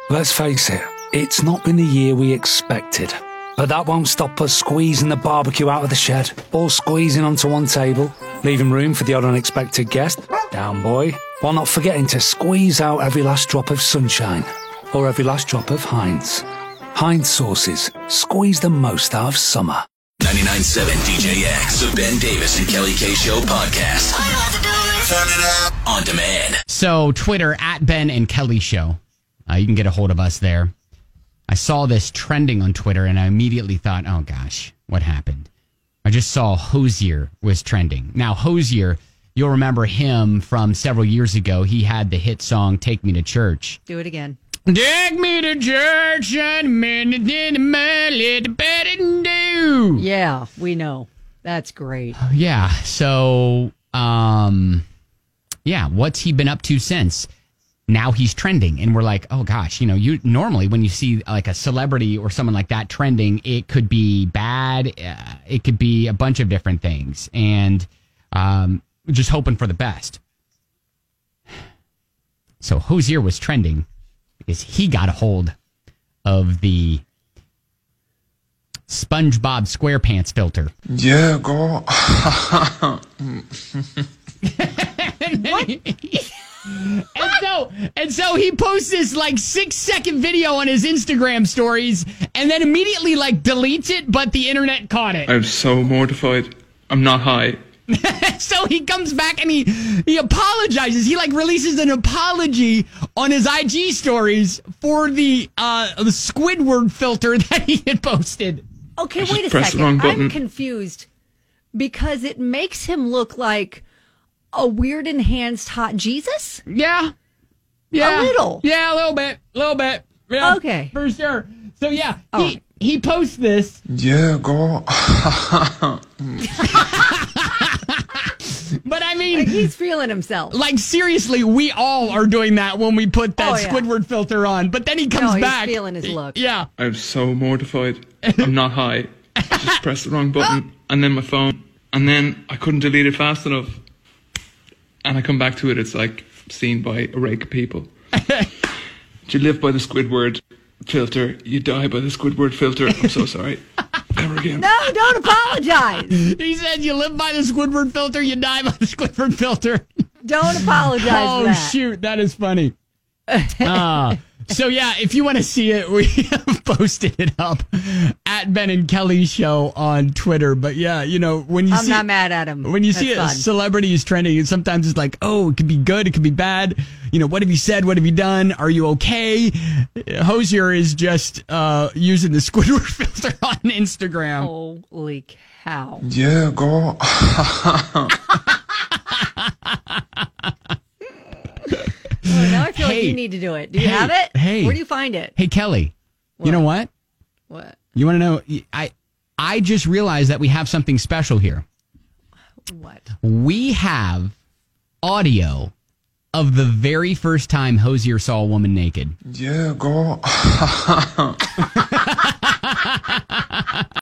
Let's face it, it's not been the year we expected. But that won't stop us squeezing the barbecue out of the shed, all squeezing onto one table, leaving room for the odd unexpected guest, down boy, while not forgetting to squeeze out every last drop of sunshine, or every last drop of Heinz. Heinz sauces, squeeze the most out of summer. 99.7 DJX, the Ben Davis and Kelly K Show podcast. All you have to do is turn it up on demand. So Twitter, at Ben and Kelly Show. You can get a hold of us there. I saw this trending on Twitter, and I immediately thought, oh, gosh, what happened? I just saw Hozier was trending. Now, Hozier, you'll remember him from several years ago. He had the hit song, Take Me to Church. Do it again. Take me to church and a minute in the middle, better than do. Yeah, we know. That's great. Yeah, so, what's he been up to since? Now he's trending, and we're like, oh gosh, you normally when you see like a celebrity or someone like that trending, it could be bad, it could be a bunch of different things, and just hoping for the best. So Hozier was trending because he got a hold of the SpongeBob SquarePants filter. Yeah, girl. And so he posts this like 6-second video on his Instagram stories and then immediately like deletes it, but the internet caught it. I'm so mortified. I'm not high. So he comes back and he apologizes. He like releases an apology on his IG stories for the Squidward filter that he had posted. Okay, wait a second. I'm confused because it makes him look like a weird enhanced hot Jesus? Yeah. A little. Yeah, a little bit. Yeah, okay. For sure. So yeah, he posts this. Yeah, girl. But I mean, like he's feeling himself. Like seriously, we all are doing that when we put that Squidward filter on. But then he comes back. He's feeling his look. Yeah. I'm so mortified. I'm not high. I just pressed the wrong button and then my phone. And then I couldn't delete it fast enough. And I come back to it, it's like seen by a rake of people. You live by the Squidward filter, you die by the Squidward filter. I'm so sorry. Never again. No, don't apologize. He said you live by the Squidward filter, you die by the Squidward filter. Don't apologize for that. Oh, shoot, that is funny. So, yeah, if you want to see it, we have posted it up at Ben and Kelly Show on Twitter. But, yeah, when you I'm not mad at him. When you see a celebrity is trending, sometimes it's like, oh, it could be good, it could be bad. What have you said? What have you done? Are you okay? Hozier is just using the Squidward filter on Instagram. Holy cow. Yeah, girl. Now I feel like you need to do it. Do you have it? Hey. Where do you find it? Hey, Kelly. What? You know what? What? You want to know? I just realized that we have something special here. What? We have audio of the very first time Hozier saw a woman naked. Yeah, girl.